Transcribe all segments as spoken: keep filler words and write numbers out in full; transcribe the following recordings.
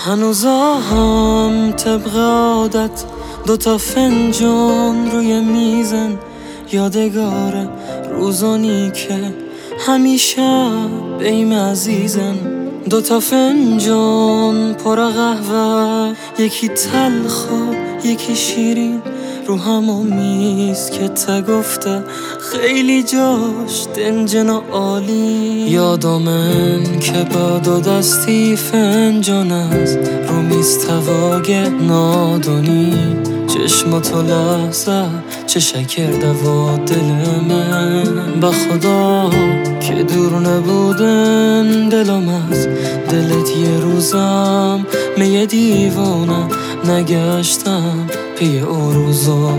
هنوزا هم طبق عادت دوتا فنجان روی میزن، یادگار روزانی که همیشه بیم عزیزن. دوتا فنجان پر قهوه، یکی تلخ و یکی شیرین، رو همون میز که تا گفته خیلی جاش دنجن و عالی. یادامن که با دو دستی فنجان است رو میز تواگه نادونی، چشماتو لحظه چه شکرده و دل من. به خدا که دور نبودن دلم از دلت یه روزم میه دیوانه نگشتم پی او روزا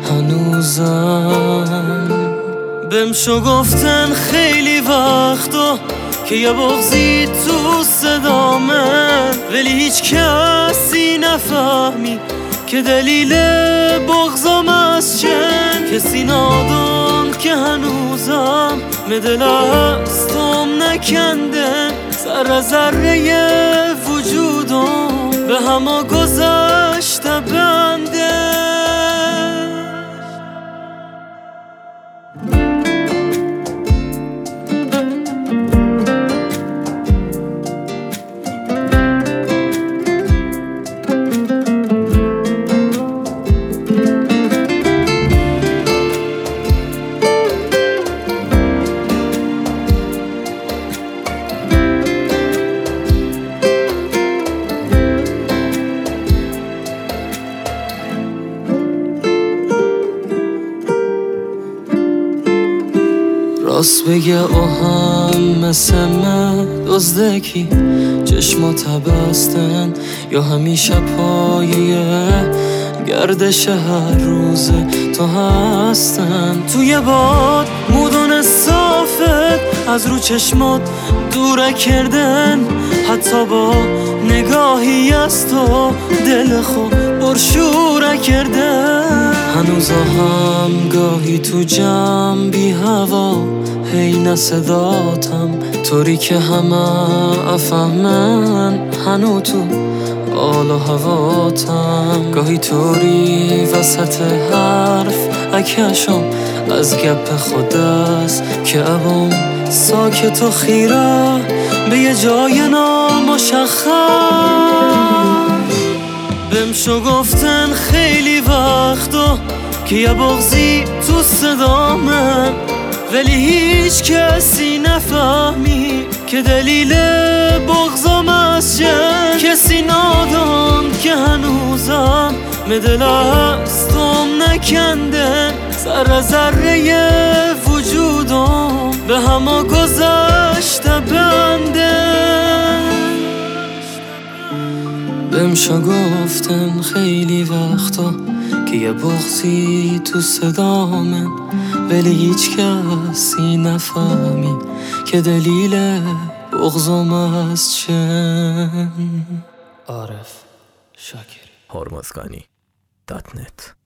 هنوزم. بهم شو گفتن خیلی وقتا که یه بغضی تو صدامه، ولی هیچ کسی نفهمی که دلیل بغضم از چند. کسی نادان که هنوزم مدل هستم نکنده، ذره ذره وجودم به همه گذشته بنده. راست بگه او هم مثل من دزدکی چشمات بستن، یا همیشه پایه گردش هر روز تو هستن. توی باد مودون صافت از رو چشمات دوره کردن، حتی با نگاهی از تو دل خود برشوره کردن. هنوز هم گاهی تو جمع بی هوا هی نصداتم طوری که همه افهمن، هنو تو آل و هواتم. گاهی طوری وسط حرف اکشم از گپ خود است که ابم ساکت و خیره به یه جای نامشخص. بهم شو گفتن خیلی وقتا که یه بغضی تو صدامه، ولی هیچ کسی نفهمی که دلیل بغضم از چند. کسی نادان که هنوزم مدل هستم نکنده، ذره ذره وجودم به همه گذشته بنده. بهم شو گفتن خیلی وقتا که یه بغضی تو صدامه، ولی هیچ کسی نفهمی که دلیل بغضم از چند. عارف شاکری. هرمزگانی دات نت